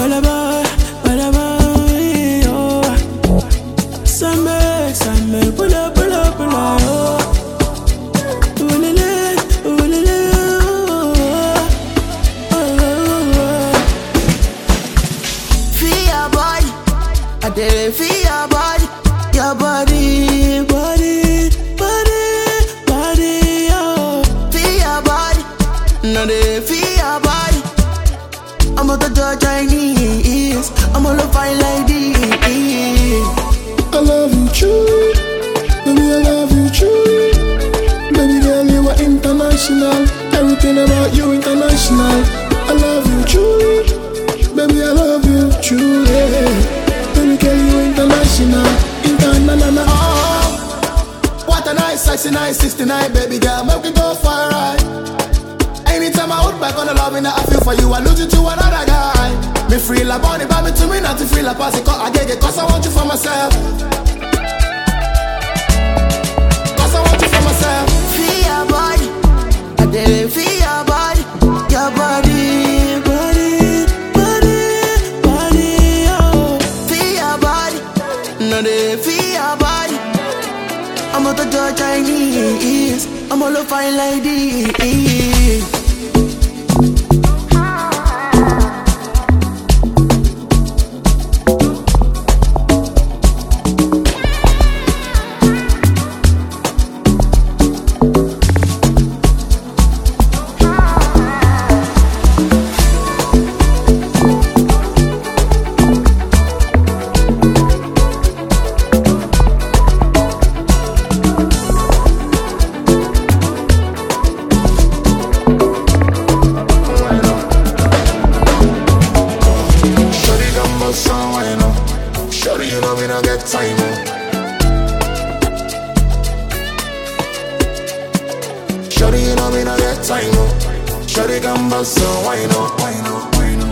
balaba, balaba, oh. Same, pula, oh. Ulele, oh. Feel your body, I did feel your body, Oh. Feel your body, now they feel your body. I'm out the Chinese, I'm all fine like this. I love you true, baby, I love you true. Baby girl, you are international. Everything about you international. I love you true, baby, I love you true. Yeah. Baby girl, you international, international. Oh, what a nice, sexy, nice 69, baby girl, make me go for a ride. Anytime I look back on the loving that I feel for you, I lose you to another guy. Me free la bunny, but me to me not to feel la pass it, cause I get it, cause I want you for myself. Cause I want you for myself. Feel your body, I did feel your body, Oh. Feel your body, now they feel your body. I'm out the Chinese, I'm all fine like this. Shorty, you know me not get time, oh. Shorty, you know me not get time, oh. Shorty, come bust some wine, oh.